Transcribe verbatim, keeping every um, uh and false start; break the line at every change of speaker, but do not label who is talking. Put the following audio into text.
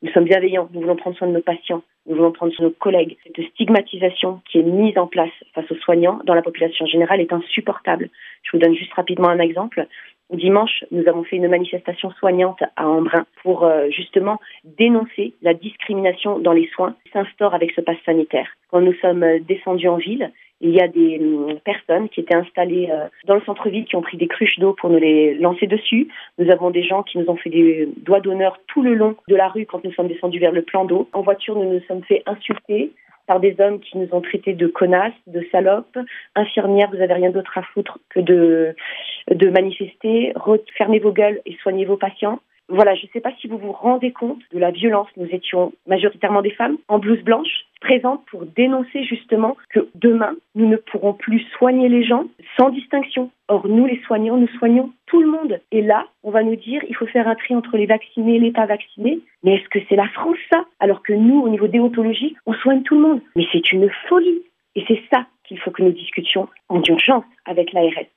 Nous sommes bienveillants, nous voulons prendre soin de nos patients, nous voulons prendre soin de nos collègues. Cette stigmatisation qui est mise en place face aux soignants dans la population générale est insupportable. Je vous donne juste rapidement un exemple. Dimanche, nous avons fait une manifestation soignante à Embrun pour euh, justement dénoncer la discrimination dans les soins qui s'instaure avec ce pass sanitaire. Quand nous sommes descendus en ville, il y a des euh, personnes qui étaient installées euh, dans le centre-ville qui ont pris des cruches d'eau pour nous les lancer dessus. Nous avons des gens qui nous ont fait des doigts d'honneur tout le long de la rue quand nous sommes descendus vers le plan d'eau. En voiture, nous nous sommes fait insulter par des hommes qui nous ont traités de connasses, de salopes, infirmières, vous avez rien d'autre à foutre que de, de manifester, fermez vos gueules et soignez vos patients. Voilà, je ne sais pas si vous vous rendez compte de la violence. Nous étions majoritairement des femmes en blouse blanche, présentes pour dénoncer justement que demain, nous ne pourrons plus soigner les gens sans distinction. Or, nous, les soignants, nous soignons tout le monde. Et là, on va nous dire il faut faire un tri entre les vaccinés et les pas vaccinés. Mais est-ce que c'est la France, ça? Alors que nous, au niveau déontologie, on soigne tout le monde. Mais c'est une folie. Et c'est ça qu'il faut que nous discutions en urgence avec l'A R S.